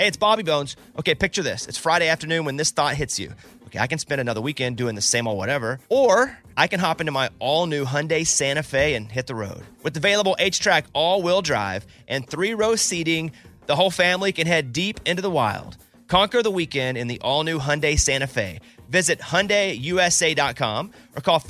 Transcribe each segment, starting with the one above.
Hey, it's Bobby Bones. Okay, picture this. It's Friday afternoon when this thought hits you. Okay, I can spend another weekend doing the same old whatever, or I can hop into my all-new Hyundai Santa Fe and hit the road. With available H-Track all-wheel drive and 3-row seating, the whole family can head deep into the wild. Conquer the weekend in the all-new Hyundai Santa Fe. Visit HyundaiUSA.com or call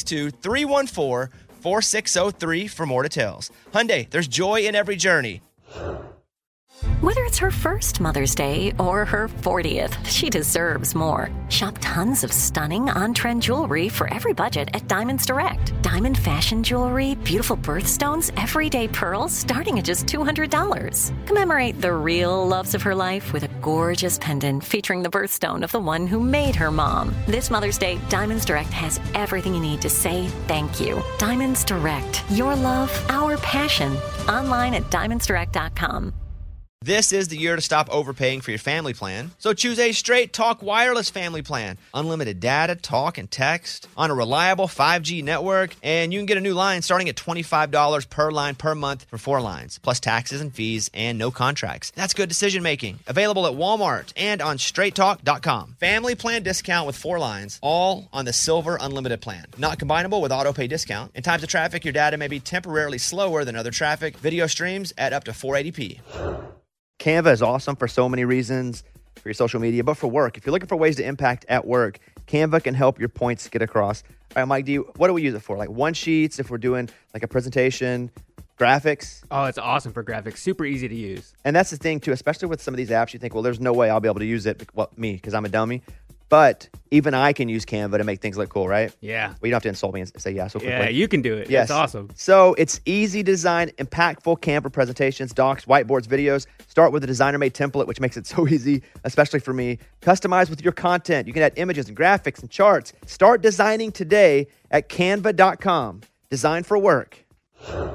562-314-4603 for more details. Hyundai, there's joy in every journey. Whether it's her first Mother's Day or her 40th, she deserves more. Shop tons of stunning on-trend jewelry for every budget at Diamonds Direct. Diamond fashion jewelry, beautiful birthstones, everyday pearls starting at just $200. Commemorate the real loves of her life with a gorgeous pendant featuring the birthstone of the one who made her mom. This Mother's Day, Diamonds Direct has everything you need to say thank you. Diamonds Direct. Your love, our passion. Online at diamondsdirect.com. This is the year to stop overpaying for your family plan. So choose a Straight Talk Wireless family plan. Unlimited data, talk, and text on a reliable 5G network. And you can get a new line starting at $25 per line per month for 4 lines, plus taxes and fees and no contracts. That's good decision making. Available at Walmart and on straighttalk.com. Family plan discount with 4 lines, all on the Silver Unlimited plan. Not combinable with auto pay discount. In times of traffic, your data may be temporarily slower than other traffic. Video streams at up to 480p. Canva is awesome for so many reasons, for your social media, but for work. If you're looking for ways to impact at work, Canva can help your points get across. All right, Mike, what do we use it for? Like one-sheets, if we're doing like a presentation, graphics? Oh, it's awesome for graphics. Super easy to use. And that's the thing, too, especially with some of these apps, you think, well, there's no way I'll be able to use it, well, me, because I'm a dummy. But even I can use Canva to make things look cool, right? Yeah. Well, you don't have to insult me and say yeah so quickly. Yeah, you can do it. Yes. It's awesome. So it's easy to design impactful Canva presentations, docs, whiteboards, videos. Start with a designer-made template, which makes it so easy, especially for me. Customize with your content. You can add images and graphics and charts. Start designing today at canva.com. Design for work. Here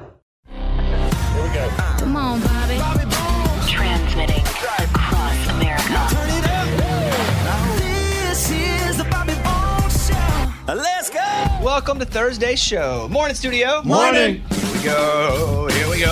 we go. Come on, Bobby. Transmitting across America. Turn it up. This is the Bobby Bones Show. Let's go. Welcome to Thursday's show. Morning, studio. Morning. Here we go. Here we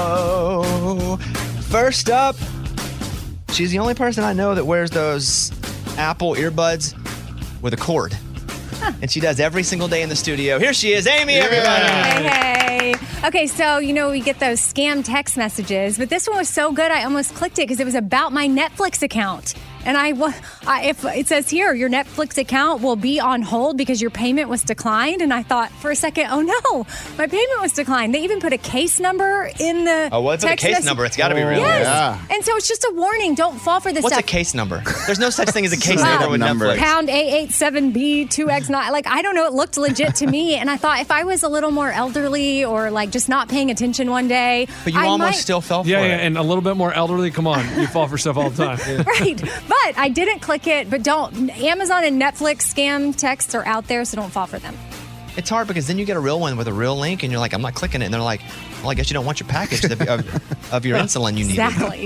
go. First up, she's the only person I know that wears those Apple earbuds with a cord. And she does every single day in the studio. Here she is, Amy, everybody. Hey. Okay, so, we get those scam text messages, but this one was so good I almost clicked it because it was about my Netflix account. And if it says here, your Netflix account will be on hold because your payment was declined. And I thought for a second, oh no, my payment was declined. They even put a case number in the what's a case number? It's got to be real. Yes. Yeah. And so it's just a warning. Don't fall for this What's stuff. a case number? There's no such thing as a case number with Netflix. Pound A87B2X9. Like, I don't know. It looked legit to me. And I thought if I was a little more elderly or like just not paying attention one day. But you almost still fell for it. Yeah, and a little bit more elderly. Come on. You fall for stuff all the time. Right. But I didn't click it. But don't. Amazon and Netflix scam texts are out there, so don't fall for them. It's hard because then you get a real one with a real link and you're like, I'm not clicking it. And they're like, well, I guess you don't want your package of your insulin you need. Exactly.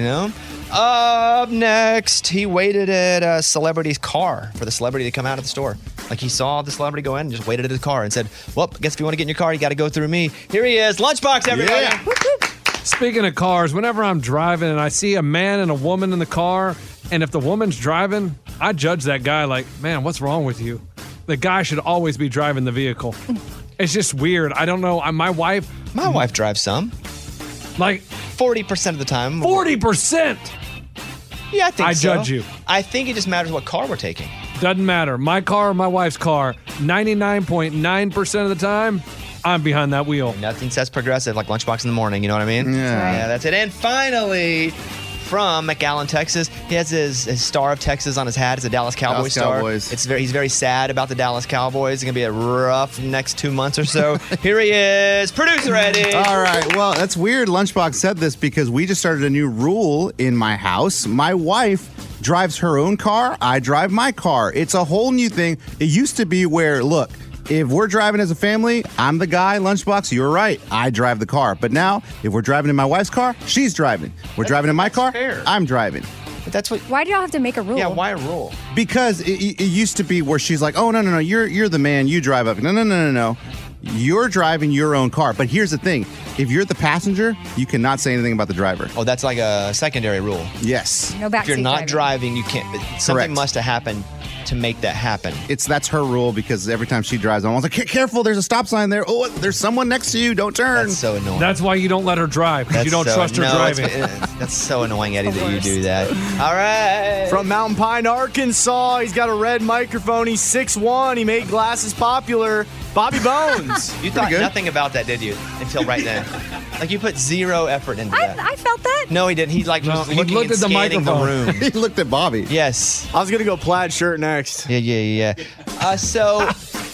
Up next, he waited at a celebrity's car for the celebrity to come out of the store. Like he saw the celebrity go in and just waited at his car and said, well, I guess if you want to get in your car, you got to go through me. Here he is. Lunchbox, everybody. Yeah. Speaking of cars, whenever I'm driving and I see a man and a woman in the car, and if the woman's driving, I judge that guy like, man, what's wrong with you? The guy should always be driving the vehicle. It's just weird. I don't know. My wife drives some. Like 40% of the time. 40%? Yeah, I think I so. judge you. I think it just matters what car we're taking. Doesn't matter. My car or my wife's car, 99.9% of the time, I'm behind that wheel. Nothing says progressive like Lunchbox in the morning. You know what I mean? Yeah. That's it. And finally, from McAllen, Texas, he has his Star of Texas on his hat. It's a Dallas Cowboys star. Cowboys. He's very sad about the Dallas Cowboys. It's going to be a rough next 2 months or so. Here he is, producer Eddie. All right. Well, that's weird. Lunchbox said this because we just started a new rule in my house. My wife drives her own car. I drive my car. It's a whole new thing. It used to be where, look, if we're driving as a family, I'm the guy, Lunchbox, you're right. I drive the car. But now, if we're driving in my wife's car, she's driving. We're driving in my car, fair. I'm driving. But that's what. Why do y'all have to make a rule? Yeah, why a rule? Because it used to be where she's like, oh, no, you're the man, you drive up. No. You're driving your own car. But here's the thing. If you're the passenger, you cannot say anything about the driver. Oh, that's like a secondary rule. Yes. No backseat If you're not driving. driving, you can't. Something Correct. must have happened to make that happen. That's her rule because every time she drives, I'm always like, careful, there's a stop sign there. Oh, there's someone next to you. Don't turn. That's so annoying. That's why you don't let her drive, because you don't trust her driving. That's so annoying, Eddie, that you do that. All right. From Mountain Pine, Arkansas, he's got a red microphone. He's 6'1". He made glasses popular. Bobby Bones. You thought nothing about that, did you? Until right then. Like you put zero effort into that. I felt that. No, he didn't. He was he looking looked and at the scanning the microphone. room. He looked at Bobby. Yes. I was going to go plaid shirt next. Yeah. So,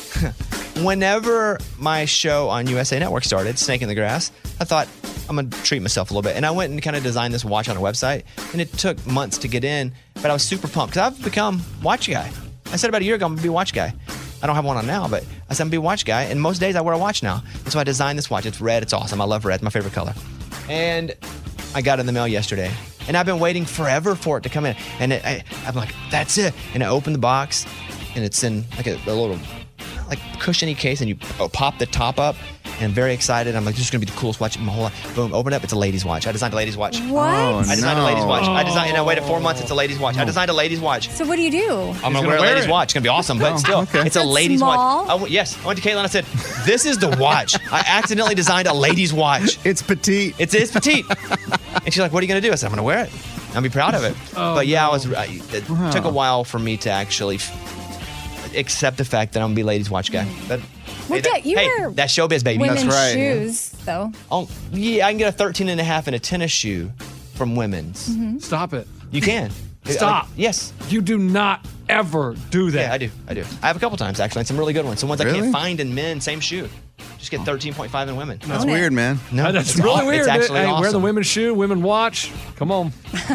whenever my show on USA Network started, Snake in the Grass, I thought I'm going to treat myself a little bit. And I went and kind of designed this watch on a website. And it took months to get in, but I was super pumped because I've become watch guy. I said about a year ago, I'm going to be a watch guy. I don't have one on now, but I said I'm going to be a watch guy. And most days I wear a watch now. And so I designed this watch. It's red. It's awesome. I love red. It's my favorite color. And I got it in the mail yesterday. And I've been waiting forever for it to come in. And I'm like, that's it. And I opened the box, and it's in like a little like cushiony case, and you pop the top up. And I'm very excited. I'm like, this is going to be the coolest watch in my whole life. Boom, open it up. It's a ladies' watch. I designed a ladies' watch. What? Oh, I designed a ladies' watch. no. And I waited 4 months. It's a ladies' watch. I designed a ladies' watch. So what do you do? I'm going to wear a wear ladies' it. watch. It's going to be awesome, but still, okay. it's a That's ladies' small. watch. I went to Caitlin and I said, this is the watch. I accidentally designed a ladies' watch. It's petite. It's petite. And she's like, what are you going to do? I said, I'm going to wear it. I'll be proud of it. But yeah, it took a while for me to actually accept the fact that I'm going to be a ladies' watch guy. But Well, hey, you hey, wear that's showbiz, baby. women's That's right. shoes, though. Oh, yeah, I can get a 13 and a half in a tennis shoe from women's. Stop it. You can. Stop. Yes. You do not ever do that. Yeah, I do. I have a couple times, actually, and some really good ones. Some ones I Really? can't find in men, same shoe. Just get 13.5 in women. That's weird, man. No, That's it's really aw- weird. It's actually Hey, awesome. wear the women's shoe, women watch. Come on.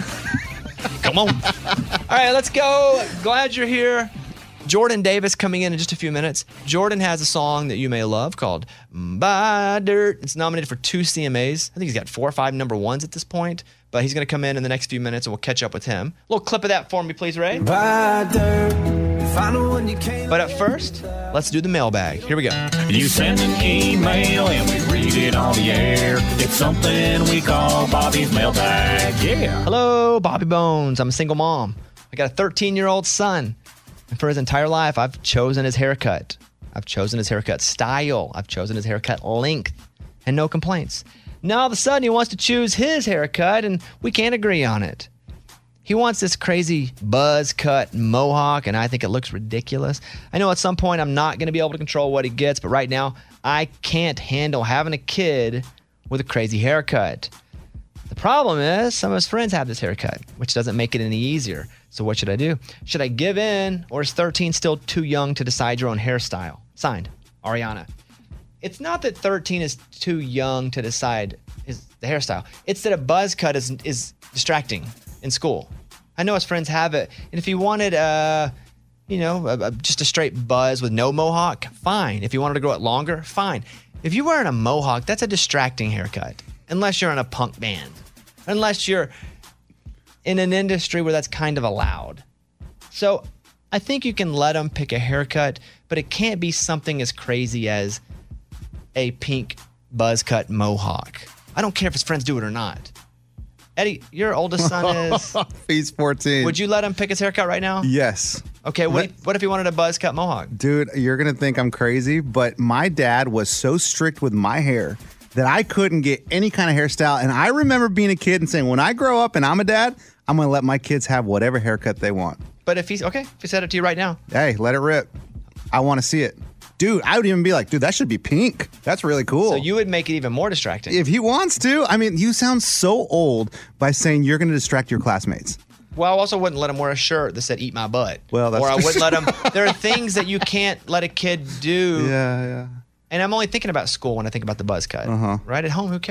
Come on. All right, let's go. Glad you're here. Jordan Davis coming in just a few minutes. Jordan has a song that you may love called Buy Dirt. It's nominated for 2 CMAs. I think he's got 4 or 5 number ones at this point, but he's going to come in the next few minutes and we'll catch up with him. A little clip of that for me, please, Ray. Buy dirt, find the one you can't. But at first, let's do the mailbag. Here we go. You send an email and we read it on the air. It's something we call Bobby's mailbag. Yeah. Hello, Bobby Bones. I'm a single mom. I got a 13-year-old son. And for his entire life, I've chosen his haircut. I've chosen his haircut style. I've chosen his haircut length. And no complaints. Now, all of a sudden, he wants to choose his haircut, and we can't agree on it. He wants this crazy buzz cut mohawk, and I think it looks ridiculous. I know at some point I'm not going to be able to control what he gets, but right now, I can't handle having a kid with a crazy haircut. The problem is some of his friends have this haircut, which doesn't make it any easier. So what should I do? Should I give in, or is 13 still too young to decide your own hairstyle? Signed, Ariana. It's not that 13 is too young to decide the hairstyle. It's that a buzz cut is distracting in school. I know his friends have it. And if he wanted, just a straight buzz with no mohawk, fine. If you wanted to grow it longer, fine. If you're wearing a mohawk, that's a distracting haircut. Unless you're in a punk band. Unless you're in an industry where that's kind of allowed. So I think you can let him pick a haircut, but it can't be something as crazy as a pink buzz cut mohawk. I don't care if his friends do it or not. Eddie, your oldest son is... He's 14. Would you let him pick his haircut right now? Yes. Okay, what if he wanted a buzz cut mohawk? Dude, you're going to think I'm crazy, but my dad was so strict with my hair that I couldn't get any kind of hairstyle. And I remember being a kid and saying, when I grow up and I'm a dad, I'm going to let my kids have whatever haircut they want. But if he said it to you right now. Hey, let it rip. I want to see it. Dude, I would even be like, dude, that should be pink. That's really cool. So you would make it even more distracting. If he wants to. I mean, you sound so old by saying you're going to distract your classmates. Well, I also wouldn't let him wear a shirt that said "Eat my butt." Well, that's or I wouldn't let him. There are things that you can't let a kid do. Yeah. And I'm only thinking about school when I think about the buzz cut. Right at home, who cares?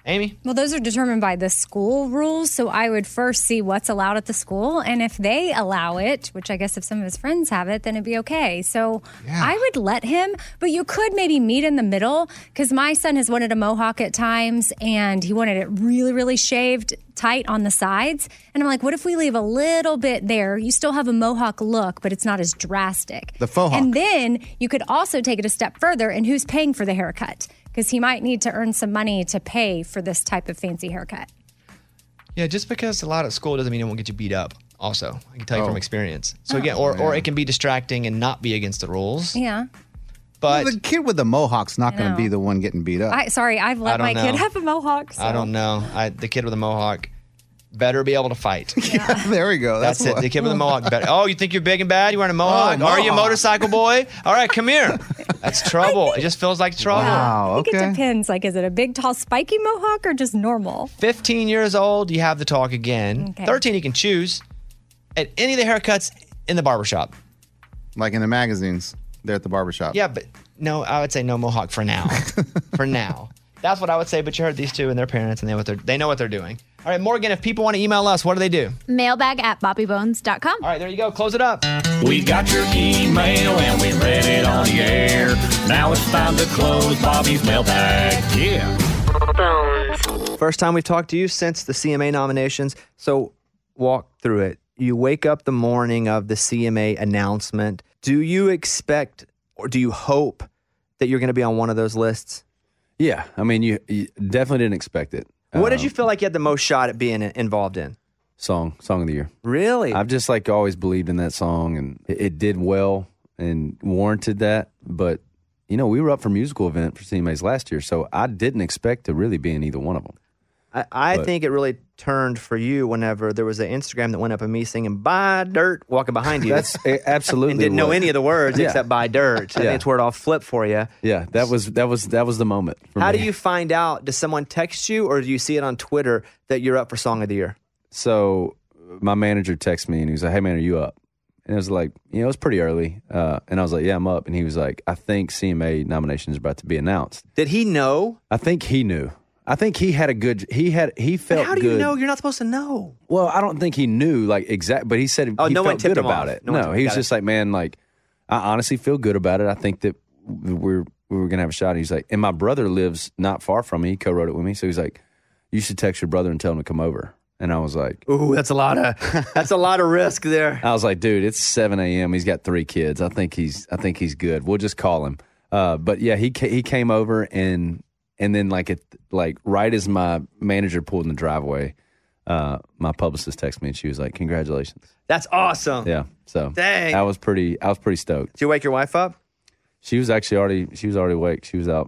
Amy? Well, those are determined by the school rules. So I would first see what's allowed at the school. And if they allow it, which I guess if some of his friends have it, then it'd be okay. So I would let him, but you could maybe meet in the middle because my son has wanted a mohawk at times and he wanted it really, really shaved tight on the sides. And I'm like, what if we leave a little bit there? You still have a mohawk look, but it's not as drastic. The faux hawk. And then you could also take it a step further and who's paying for the haircut? Because he might need to earn some money to pay for this type of fancy haircut. Yeah, just because it's allowed at school doesn't mean it won't get you beat up. Also, I can tell you from experience. So again, or it can be distracting and not be against the rules. Yeah. But the kid with the mohawk's not going to know. be the one getting beat up. I've I let don't my kid know. have a mohawk. So. I don't know. The kid with a mohawk better be able to fight. Yeah, there we go. That's it. what- The kid with a mohawk better. Oh, you think you're big and bad? You wearing a mohawk? Are you a mohawk. motorcycle boy? All right, come here. That's trouble. It just feels like trouble. Wow, I think okay. it depends. Like, is it a big, tall, spiky mohawk or just normal? 15 years old, you have the talk again. Okay. 13, you can choose at any of the haircuts in the barbershop. Like in the magazines, they're at the barbershop. Yeah, but no, I would say no mohawk for now. For now. That's what I would say, but you heard these two and their parents, and they know what they're doing. All right, Morgan, if people want to email us, what do they do? Mailbag@bobbybones.com. All right, there you go. Close it up. We got your email and we read it on the air. Now it's time to close Bobby's mailbag. Yeah. First time we've talked to you since the CMA nominations. So walk through it. You wake up the morning of the CMA announcement. Do you expect or do you hope that you're going to be on one of those lists? Yeah. I mean, you definitely didn't expect it. What did you feel like you had the most shot at being involved in? Song of the year. Really? I've just like always believed in that song, and it did well and warranted that. But, you know, we were up for musical event for CMAs last year, so I didn't expect to really be in either one of them. I think it really turned for you whenever there was an Instagram that went up of me singing "Buy Dirt" walking behind you. That's absolutely and didn't know any of the words except "Buy Dirt." I think it's where it all flipped for you. Yeah, that was the moment. For How me. do you find out? Does someone text you, or do you see it on Twitter that you're up for Song of the Year? So my manager texted me and he was like, "Hey man, are you up?" And it was like, it was pretty early, and I was like, "Yeah, I'm up." And he was like, "I think CMA nomination is about to be announced." Did he know? I think he knew. I think he had a good. He felt good. How do you know? You're not supposed to know. Well, I don't think he knew but he said he no one felt tipped good him about off. it. No one No, tipped- he was got just like, man, like I honestly feel good about it. I think that we were gonna have a shot. And he's like, and my brother lives not far from me. He co-wrote it with me, so he's like, you should text your brother and tell him to come over. And I was like, ooh, that's a lot of risk there. I was like, dude, it's 7 a.m. He's got 3 kids. I think he's good. We'll just call him. But yeah, he came over and then right as my manager pulled in the driveway, my publicist texted me and she was like, "Congratulations." That's awesome. Yeah. So Dang. I was pretty stoked. Did you wake your wife up? She was already awake. She was out.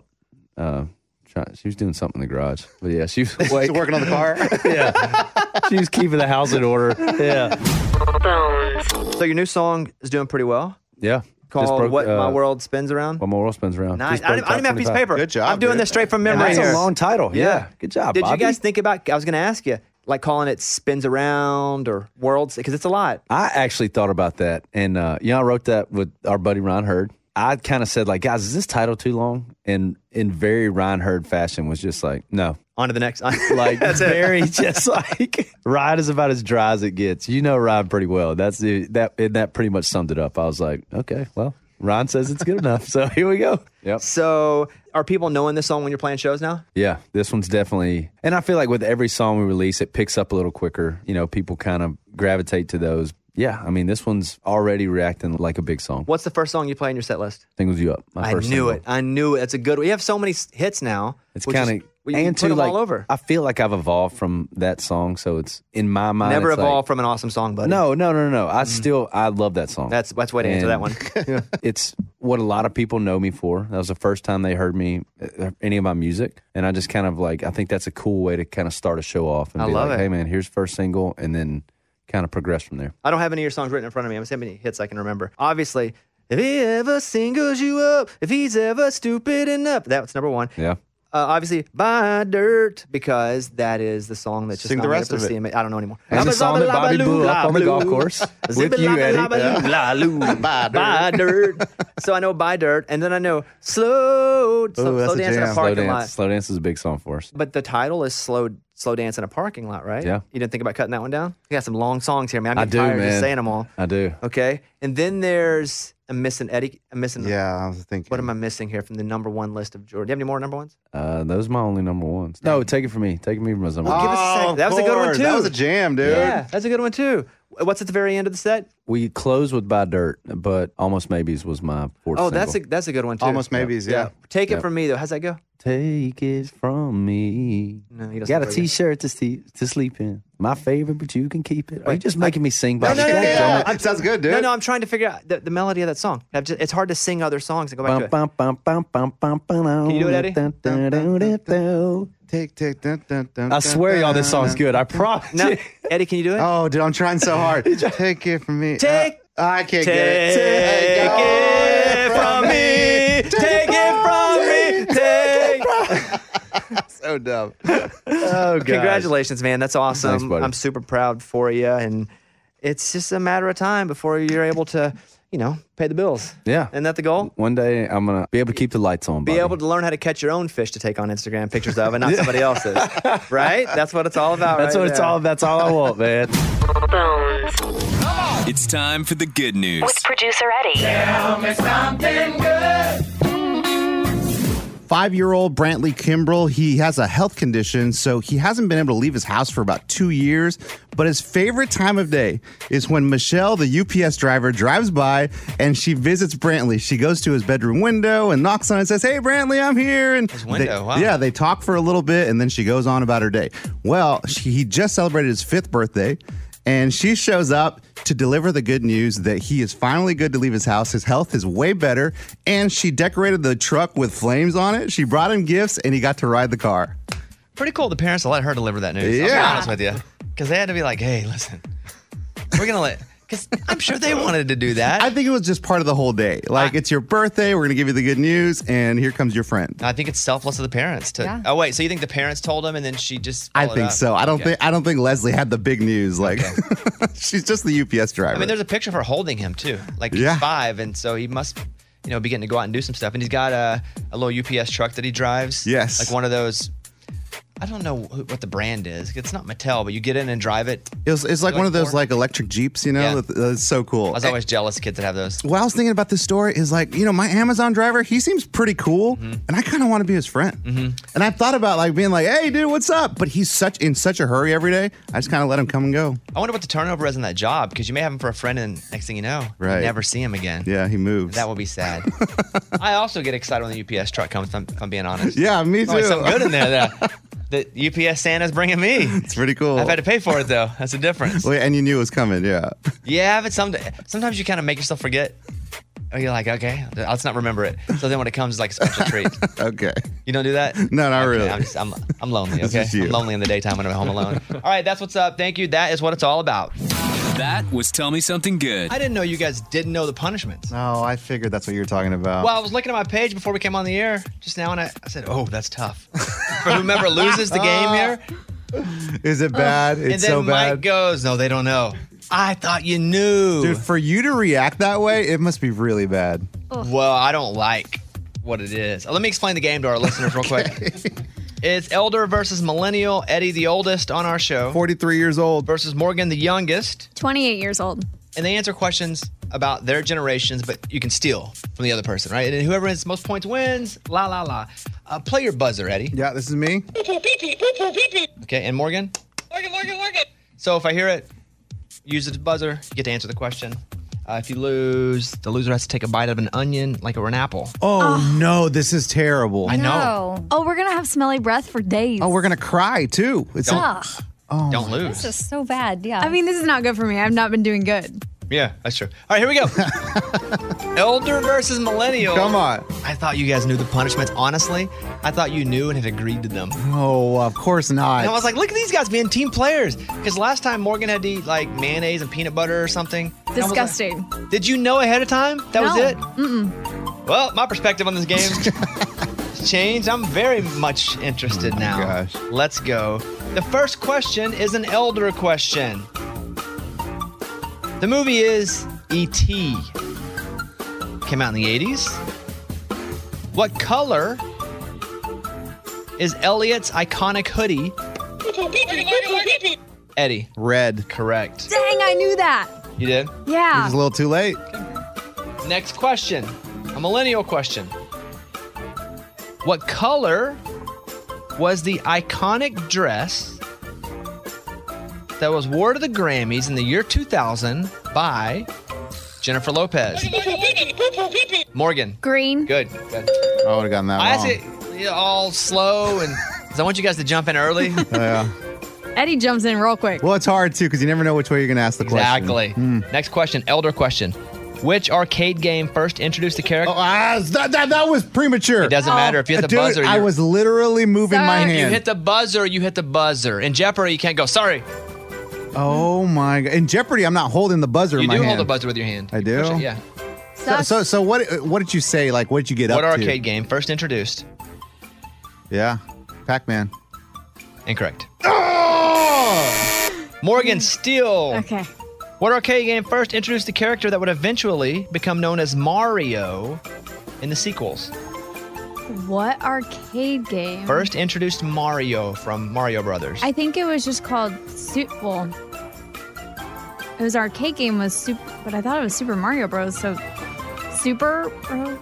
She was doing something in the garage. But yeah, she was awake. She's working on the car. Yeah. She was keeping the house in order. Yeah. So your new song is doing pretty well. Yeah. Called What My World Spins Around. What My World Spins Around. Nice. Just I broke don't even have a piece of top 25. paper. Good job, I'm doing dude. this straight from And memory that's here. a long title. Yeah. Good job, Did Bobby. you guys think about, I was going to ask you, like calling it Spins Around or Worlds? Because it's a lot. I actually thought about that. And, I wrote that with our buddy Ron Hurd. I kind of said, like, guys, is this title too long? And in very Ron Hurd fashion was just like, no. On to the next. Like, very just like, Ryan is about as dry as it gets. You know Ryan pretty well. That pretty much summed it up. I was like, okay, well, Ron says it's good enough. So here we go. Yep. So are people knowing this song when you're playing shows now? Yeah, this one's definitely, and I feel like with every song we release, it picks up a little quicker. You know, people kind of gravitate to those. Yeah, I mean, this one's already reacting like a big song. What's the first song you play in your set list? Singles You Up. My I first knew single. it. I knew it. It's a good one. You have so many hits now. It's which is- kind of, you and put too, them like, all over. I feel like I've evolved from that song, so it's in my mind. Never it's like- evolved from an awesome song, buddy. No. I love that song. That's way to answer that one. It's what a lot of people know me for. That was the first time they heard me, any of my music. And I just kind of like, I think that's a cool way to kind of start a show off. And I be love like, it. hey man, here's first single, and then kind of progress from there. I don't have any of your songs written in front of me. I'm saying how many hits I can remember. Obviously, if he ever singles you up, if he's ever stupid enough, that's number one. Yeah. Obviously, Buy Dirt, because that is the song that's just Sing the rest of it. I don't know anymore. And the song that Bobby blew up on the golf course with you, Eddie. Buy Dirt. So I know Buy Dirt, and then I know Slow that's Dance a in a jam. parking lot. Slow Dance is a big song for us. But the title is Slow Dance in a Parking Lot, right? Yeah. You didn't think about cutting that one down? You got some long songs here, man. I'm I getting do, tired of just man. saying them all. I do. Okay. And then there's I'm missing Eddie. I'm missing. Yeah, I was thinking. What am I missing here from the number one list of Jordan? Do you have any more number ones? Those are my only number ones. No, Take It From Me. Take It From Me was number Well, one. give us a second. That was a good one too. That was a jam, dude. Yeah, that's a good one too. What's at the very end of the set? We closed with Buy Dirt, but Almost Maybes was my fourth Oh, single. that's a good one too. Almost Maybes, yeah. Take It Yep. From Me though. How's that go? Take it from me. No, he doesn't Got a play it. T-shirt to sleep in. My favorite, but you can keep it. Are you just making me sing? No, Bobby? no, no, God no, damn no. it. That sounds good, dude. No, I'm trying to figure out the melody of that song. It's hard to sing other songs and go back to it. Can you do it, Eddie? Take, dun, dun, dun, I swear, y'all, this song's good. I promise. No, you. Eddie, can you do it? Oh, dude, I'm trying so hard. Take it from me. I can't get it. Take it from me. Take it from me. So dumb. Oh, gosh. Congratulations, man. That's awesome. Thanks, buddy. I'm super proud for you. And it's just a matter of time before you're able to, pay the bills. Yeah. Isn't that the goal? One day, I'm going to be able to keep the lights on, Be Bobby. able to learn how to catch your own fish to take on Instagram pictures of and not somebody else's. Right? That's what it's all about. That's right what it's there. all. That's all I want, man. It's time for the good news. With producer Eddie. Tell me something good. 5-year-old Brantley Kimbrell, he has a health condition, so he hasn't been able to leave his house for about 2 years. But his favorite time of day is when Michelle, the UPS driver, drives by and she visits Brantley. She goes to his bedroom window and knocks on it and says, "Hey, Brantley, I'm here." And His window, wow. Yeah, they talk for a little bit and then she goes on about her day. Well, he just celebrated his 5th birthday. And she shows up to deliver the good news that he is finally good to leave his house. His health is way better. And she decorated the truck with flames on it. She brought him gifts and he got to ride the car. Pretty cool. The parents will let her deliver that news. I'll be Yeah. honest with you. Because they had to be like, hey, listen, we're going to let... Because I'm sure they wanted to do that. I think it was just part of the whole day. Like, it's your birthday. We're going to give you the good news. And here comes your friend. I think it's selfless of the parents to. Yeah. Oh wait, so you think the parents told him and then she just? I followed think up? so. I don't Okay. think Leslie had the big news. Like, she's just the UPS driver. I mean, there's a picture of her holding him too. Like Yeah. he's 5, and so he must, be getting to go out and do some stuff. And he's got a little UPS truck that he drives. Yes. Like one of those. I don't know what the brand is. It's not Mattel, but you get in and drive it. It's like one of those Ford? like electric Jeeps, Yeah. That's so cool. I was always jealous of kids that have those. What I was thinking about this story is like, my Amazon driver, he seems pretty cool, Mm-hmm. and I kind of want to be his friend. And I thought about like being like, "Hey, dude, what's up?" But he's in such a hurry every day. I just kind of let him come and go. I wonder what the turnover is in that job because you may have him for a friend, and next thing you know, Right. you never see him again. Yeah, he moves. That would be sad. I also get excited when the UPS truck comes. If I'm being honest. Yeah, me There's always too. something good in there. The UPS Santa's bringing me. It's pretty cool. I've had to pay for it though. That's the difference. Wait, and you knew it was coming, yeah. Yeah, but sometimes you kind of make yourself forget. Or you're like, okay, let's not remember it. So then when it comes, it's like a special treat. Okay. You don't do that? No, not Okay, really. I'm lonely. It's Okay, just you. I'm lonely in the daytime when I'm home alone. All right, that's what's up. Thank you. That is what it's all about. That was Tell Me Something Good. I didn't know you guys didn't know the punishments. No, I figured that's what you were talking about. Well, I was looking at my page before we came on the air just now, and I said, "Oh, that's tough." For whomever loses the game here, Is it bad? and It's then so Mike bad. goes, "No, they don't know." I thought you knew. Dude, for you to react that way, it must be really bad. Well, I don't like what it is. Let me explain the game to our listeners real quick. It's elder versus millennial. Eddie, the oldest on our show, 43 years old. versus Morgan, the youngest. 28 years old. And they answer questions about their generations, but you can steal from the other person, right? And whoever has the most points wins. La, la, la. Play your buzzer, Eddie. Yeah, this is me. Okay, and Morgan? Morgan. So if I hear it, use the buzzer, you get to answer the question. If you lose, the loser has to take a bite of an onion like or an apple. Oh, no, this is terrible. I know. No. Oh, we're going to have smelly breath for days. Oh, we're going to cry, too. It's Ugh, Don't lose. this is so bad. Yeah. I mean, this is not good for me. I've not been doing good. Yeah, that's true. All right, here we go. Elder versus millennial. Come on. I thought you guys knew the punishments. Honestly, I thought you knew and had agreed to them. Oh, of course not. And I was like, look at these guys being team players. Because last time Morgan had to eat like mayonnaise and peanut butter or something. And I was like, Disgusting. did you know ahead of time that was No. it? Well, my perspective on this game is has changed. I'm very much interested now. gosh. Let's go. The first question is an elder question. The movie is E.T. Came out in the 80s. What color is Elliot's iconic hoodie? Eddie. Red. Correct. Dang, I knew that. You did? Yeah. It's a little too late. Next question. A millennial question. What color was the iconic dress that was wore to the Grammys in the year 2000 by Jennifer Lopez? Morgan. Green. Good. I would have gotten that I wrong. asked it all slow, and 'cause I want you guys to jump in early. Yeah. Eddie jumps in real quick. Well, it's hard too because you never know which way you're going to ask the question. Exactly. Next question, elder question. Which arcade game first introduced the character? That was premature. It doesn't matter if you hit the Dude, buzzer. I was literally moving my hand. You hit the buzzer. You hit the buzzer. In Jeopardy, you can't go. Sorry. Oh my god! In Jeopardy, I'm not holding the buzzer in You my do hand. hold the buzzer with your hand. I do. Push it, yeah. So what did you say? Like, what did you get What up to? arcade game first introduced? Yeah, Pac-Man. Incorrect. Morgan Steele. Okay. What arcade game first introduced the character that would eventually become known as Mario in the sequels? What arcade game? First introduced Mario from Mario Brothers. I think it was just called Well, it was arcade game was Super, but I thought it was Super Mario Bros. So Super Bro.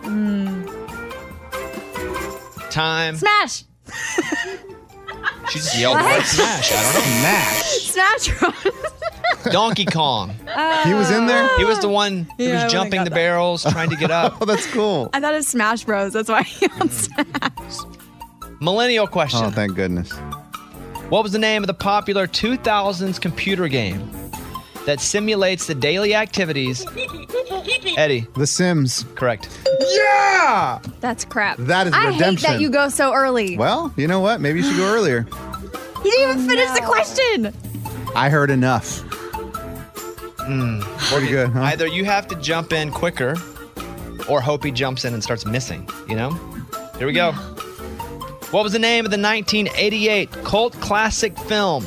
Time. Smash. She just yelled the word Smash. I don't know. Smash Bros. Donkey Kong. He was in there? He was the one who Yeah, I was would've jumping got the that. barrels, trying to get up. Oh, that's cool. I thought it was Smash Bros. That's why he yelled Smash. Millennial question. Oh, thank goodness. What was the name of the popular 2000s computer game that simulates the daily activities? Eddie. The Sims. Correct. Yeah! That's crap. That is I hate redemption. that you go so early. Well, you know what? Maybe you should go earlier. You didn't even finish the question. I heard enough. Pretty good, huh? Either you have to jump in quicker or hope he jumps in and starts missing, you know? Here we go. What was the name of the 1988 cult classic film?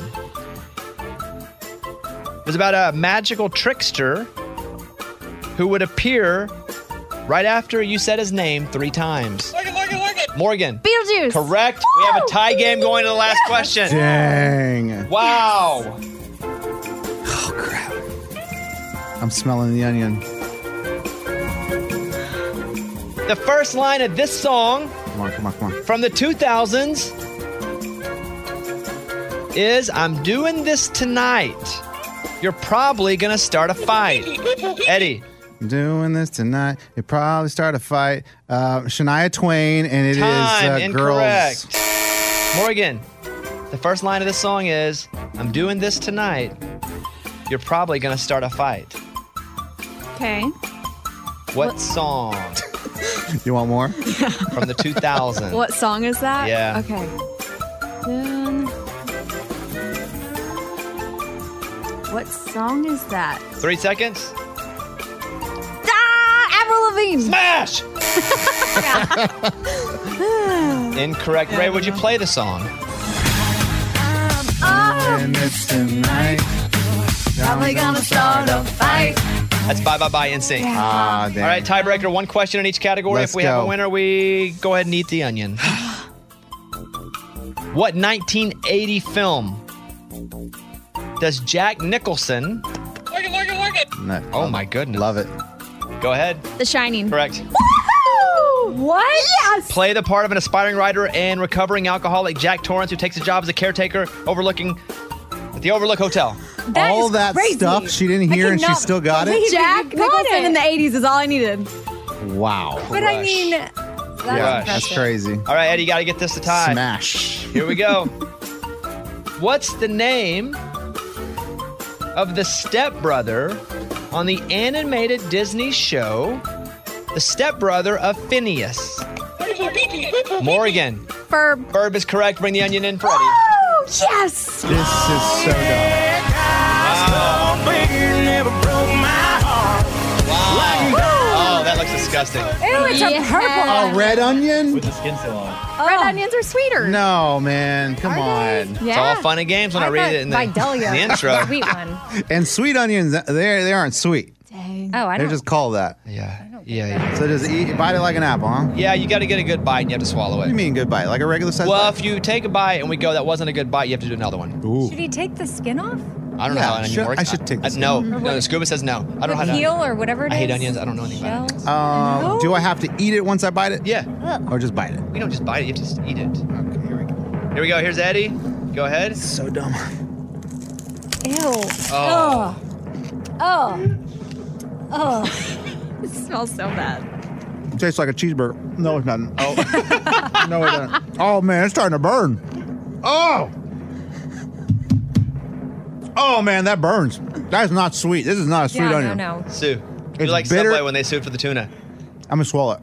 It was about a magical trickster who would appear right after you said his name 3 times. Morgan. Beetlejuice. Correct. We have a tie game going to the last question. Dang. Wow. Oh, crap. I'm smelling the onion. The first line of this song Come on. from the 2000s is, I'm doing this tonight. You're probably going to start a fight. Eddie. I'm doing this tonight. You probably start a fight. Shania Twain, and it Time. is Incorrect. Girls. Morgan. The first line of this song is, I'm doing this tonight. You're probably going to start a fight. Okay. What song You want more? from the 2000s? What song is that? Yeah. Okay. Then- What song is that? 3 seconds. Avril Lavigne. Smash! Incorrect. Ray, would you play the song? And it's tonight. Probably gonna start a fight. That's Bye Bye Bye NSYNC. Ah, damn. All right, tiebreaker, 1 question in each category. Let's if we have go. a winner, we go ahead and eat the onion. What 1980 film does Jack Nicholson... No. Oh, my goodness. Love it. Go ahead. The Shining. Correct. What? Yes. Play the part of an aspiring writer and recovering alcoholic Jack Torrance who takes a job as a caretaker overlooking at the Overlook Hotel. All that stuff she didn't hear and she still got it? Jack Nicholson in the 80s is all I needed. Wow. But I mean, Yeah, that's crazy. All right, Eddie, you got to get this to tie. Smash. Here we go. What's the name of the stepbrother on the animated Disney show, The Stepbrother of Phineas? Morgan. Ferb. Ferb is correct. Bring the onion in for Eddie. Oh, yes. This is so dumb. Oh, that looks disgusting. disgusting. Ew, it's a purple A one. red onion? With the skin still on. Red onions are sweeter. No, man. Come on. It's all fun and games when I read it in the intro. Sweet one. And sweet onions, they aren't sweet. Dang. Oh, I They're don't. just called that. Yeah. So just bite it like an apple, huh? Yeah, you got to get a good bite and you have to swallow What do it. you mean good bite? Like a regular size Well, bite? if you take a bite and we go, that wasn't a good bite, you have to do another one. Ooh. Should he take the skin off? I don't know how an onion works. I should take this. No, the scuba says no. I don't know how The to. peel or whatever it is? I hate onions. I don't know anything about onions. No? Do I have to eat it once I bite it? Yeah. Or just bite it? You don't just bite it, you have to just eat it. Okay, here we go. Here we go. Here's Eddie. Go ahead. So dumb. Ew. Oh. Oh. Oh. It smells so bad. It tastes like a cheeseburger. No, it's not. Oh. No, it doesn't. Oh, man, it's starting to burn. Oh. Oh, man, that burns. That is not sweet. This is not a sweet onion. No. Sue. It's You like bitter. Subway when they sued for the tuna. I'm going to swallow it.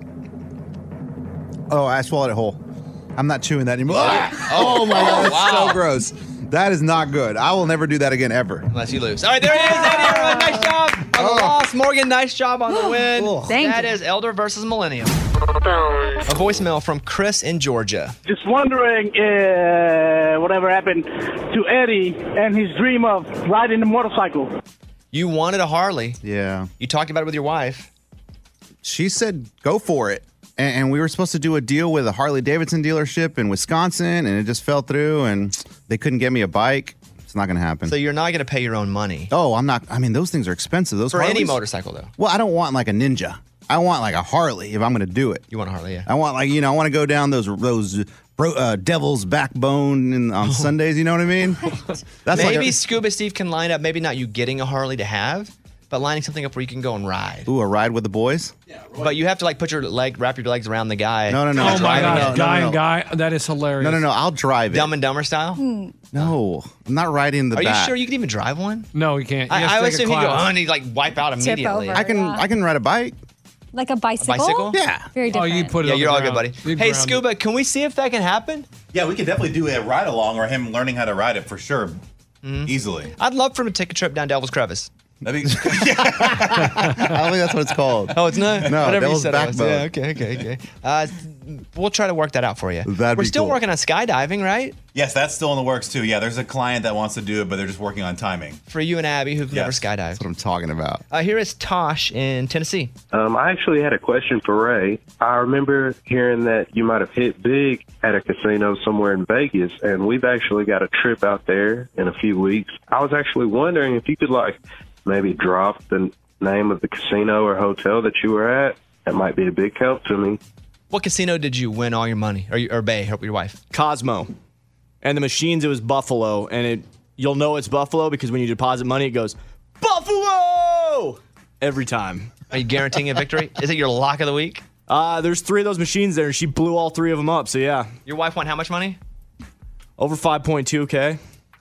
Oh, I swallowed it whole. I'm not chewing that anymore. Oh, my God. That's wow. so gross. That is not good. I will never do that again, ever. Unless you lose. All right, there he is, Eddie. Everyone, nice job on the loss. Morgan, nice job on the win. That is Elder versus Millennium. A voicemail from Chris in Georgia. Just wondering whatever happened to Eddie and his dream of riding a motorcycle. You wanted a Harley. Yeah. You talked about it with your wife. She said, go for it. And we were supposed to do a deal with a Harley Davidson dealership in Wisconsin, and it just fell through, and they couldn't get me a bike. It's not going to happen. So you're not going to pay your own money. Oh, I'm not. I mean, those things are expensive. Those For any Harleys? motorcycle, though. Well, I don't want like a Ninja. I want like a Harley if I'm going to do it. You want a Harley, yeah. I want like, I want to go down those Devil's Backbone on Sundays. You know what I mean? That's Maybe like Scuba Steve can line up, maybe not you getting a Harley to have, but lining something up where you can go and ride. a ride with the boys. But you have to like wrap your legs around the guy. No. Oh my driving God, it. guy. That is hilarious. No. I'll drive it. Dumb and Dumber style? No, I'm not riding the Are back. you sure you can even drive one? No, you can't. I would assume he'd go, and he'd like wipe out Tip immediately. over. I can ride a bike. Like a bicycle? Bicycle? Yeah. Very different. you'd put it Yeah, on you're the all ground. good, buddy. You'd Hey, ground it. Scuba, can we see if that can happen? Yeah, we could definitely do a ride along or him learning how to ride it for sure. Easily. I'd love for him to take a trip down Devil's Crevice. That'd be I don't think that's what it's called. Oh, it's not? No, Whatever you Devil's said it was. Backbone. Yeah, okay. We'll try to work that out for you. That'd We're be still cool. working on skydiving, right? Yes, that's still in the works too. Yeah, there's a client that wants to do it, but they're just working on timing. For you and Abby who've never skydived. That's what I'm talking about. Here is Tosh in Tennessee. I actually had a question for Ray. I remember hearing that you might have hit big at a casino somewhere in Vegas, and we've actually got a trip out there in a few weeks. I was actually wondering if you could, maybe drop the name of the casino or hotel that you were at. That might be a big help to me. What casino did you win all your money? Or Bay, help your wife? Cosmo. And the machines, it was Buffalo. And you'll know it's Buffalo because when you deposit money, it goes, Buffalo! Every time. Are you guaranteeing a victory? Is it your lock of the week? There's 3 of those machines there, and she blew all 3 of them up. So, yeah. Your wife won how much money? Over 5.2K.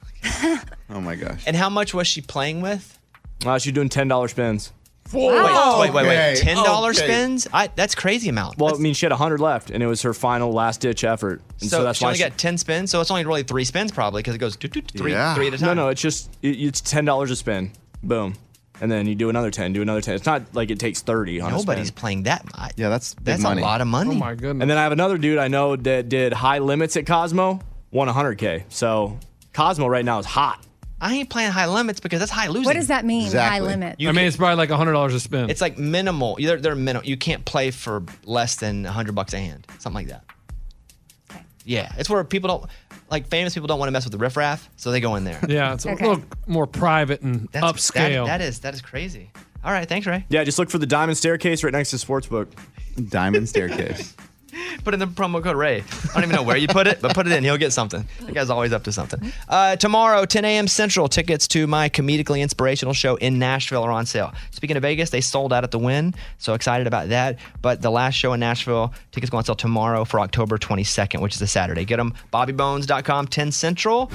Oh, my gosh. And how much was she playing with? She's doing $10 spins. Wait. $10 Okay. spins? That's crazy amount. Well, I mean, she had 100 left, and it was her final last-ditch effort. And So, that's she why only got 10 spins, so it's only really 3 spins probably because it goes three at a time. No, it's just it's $10 a spin. Boom. And then you do another 10, do another 10. It's not like it takes 30 on Nobody's a spin. playing that much. Yeah, that's big That's money. a lot of money. Oh my goodness. And then I have another dude I know that did high limits at Cosmo, won 100K. So Cosmo right now is hot. I ain't playing high limits because that's high losing. What does that mean, Exactly. high limit? It's probably like $100 a spin. It's like minimal. They're minimal. You can't play for less than $100 a hand. Something like that. Okay. Yeah. It's where people don't, like famous people don't want to mess with the riffraff, so they go in there. Yeah, it's Okay. a little more private and upscale. That is crazy. All right. Thanks, Ray. Yeah, just look for the diamond staircase right next to Sportsbook. Diamond staircase. Put in the promo code Ray. I don't even know where you put it, but put it in. He'll get something. That guy's always up to something. Tomorrow, 10 a.m. Central, tickets to my comedically inspirational show in Nashville are on sale. Speaking of Vegas, they sold out at the Wynn, so excited about that. But the last show in Nashville, tickets go on sale tomorrow for October 22nd, which is a Saturday. Get them, BobbyBones.com, 10 Central.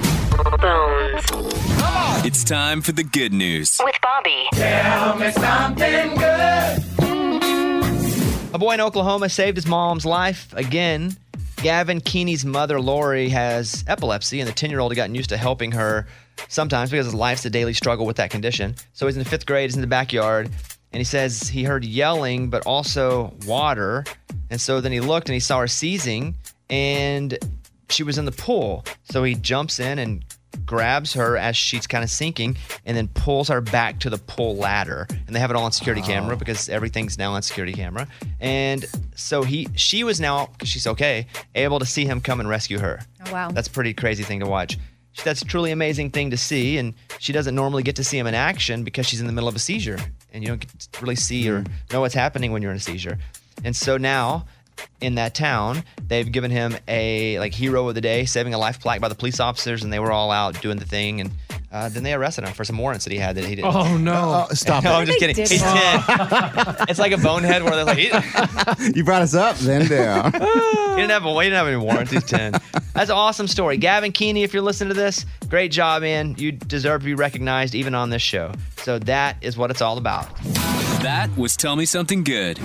It's time for the good news. With Bobby. Tell me something good. A boy in Oklahoma saved his mom's life again. Gavin Keeney's mother, Lori, has epilepsy, and the 10-year-old had gotten used to helping her sometimes because his life's a daily struggle with that condition. So he's in the 5th grade, he's in the backyard, And he says he heard yelling, but also water. And so then he looked and he saw her seizing, and she was in the pool. So he jumps in and grabs her as she's kind of sinking and then pulls her back to the pool ladder. And they have it all on security camera because everything's now on security camera. And so she was now, because she's okay, able to see him come and rescue her. Oh, wow. That's a pretty crazy thing to watch. That's a truly amazing thing to see. And she doesn't normally get to see him in action because she's in the middle of a seizure. And you don't get to really see or know what's happening when you're in a seizure. And so now, in that town, they've given him a hero of the day, saving a life plaque by the police officers, and they were all out doing the thing, and then they arrested him for some warrants that he had that he didn't. Oh no! Stop no, it! I'm just kidding. He's 10. It's like a bonehead where they're like, you brought us up, then down. He didn't have any warrants. He's 10. That's an awesome story, Gavin Keeney. If you're listening to this, great job, man. You deserve to be recognized, even on this show. So that is what it's all about. That was Tell Me Something Good.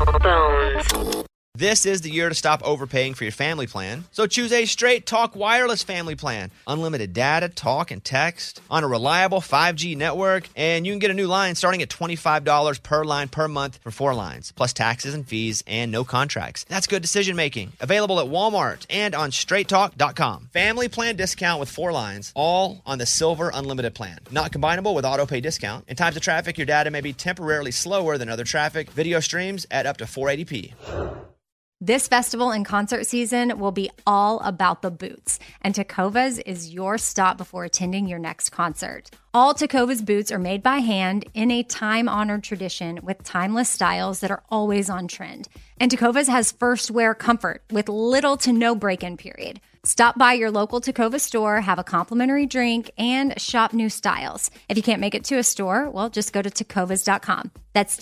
This is the year to stop overpaying for your family plan. So choose a Straight Talk Wireless family plan. Unlimited data, talk, and text on a reliable 5G network. And you can get a new line starting at $25 per line per month for 4 lines, plus taxes and fees and no contracts. That's good decision making. Available at Walmart and on straighttalk.com. Family plan discount with 4 lines, all on the Silver Unlimited plan. Not combinable with auto pay discount. In times of traffic, your data may be temporarily slower than other traffic. Video streams at up to 480p. This festival and concert season will be all about the boots, and Tecovas is your stop before attending your next concert. All Tecovas boots are made by hand in a time-honored tradition with timeless styles that are always on trend. And Tecovas has first wear comfort with little to no break-in period. Stop by your local Tecova store, have a complimentary drink, and shop new styles. If you can't make it to a store, well, just go to tecovas.com. That's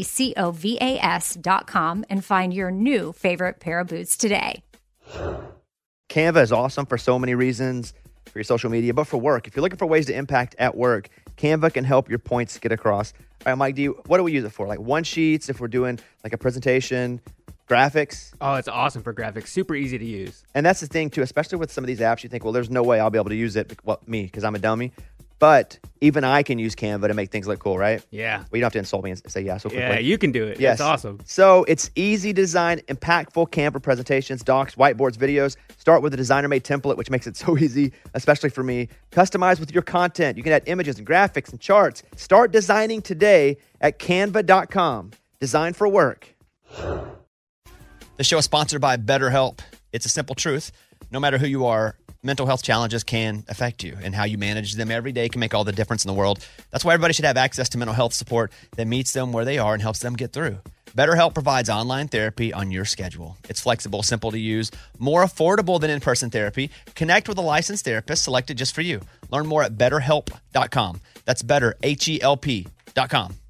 TECOVAS.com and find your new favorite pair of boots today. Canva is awesome for so many reasons, for your social media, but for work. If you're looking for ways to impact at work, Canva can help your points get across. All right, Mike, what do we use it for? Like one-sheets, if we're doing like a presentation, graphics? Oh, it's awesome for graphics. Super easy to use. And that's the thing, too, especially with some of these apps, you think, well, there's no way I'll be able to use it. Well, me, because I'm a dummy. But even I can use Canva to make things look cool, right? Yeah. Well, you don't have to insult me and say yeah so quickly. Yeah, you can do it. Yes. It's awesome. So it's easy design, impactful Canva presentations, docs, whiteboards, videos. Start with a designer-made template, which makes it so easy, especially for me. Customize with your content. You can add images and graphics and charts. Start designing today at canva.com. Design for work. The show is sponsored by BetterHelp. It's a simple truth. No matter who you are, mental health challenges can affect you, and how you manage them every day can make all the difference in the world. That's why everybody should have access to mental health support that meets them where they are and helps them get through. BetterHelp provides online therapy on your schedule. It's flexible, simple to use, more affordable than in-person therapy. Connect with a licensed therapist selected just for you. Learn more at BetterHelp.com. That's better, HELP.com.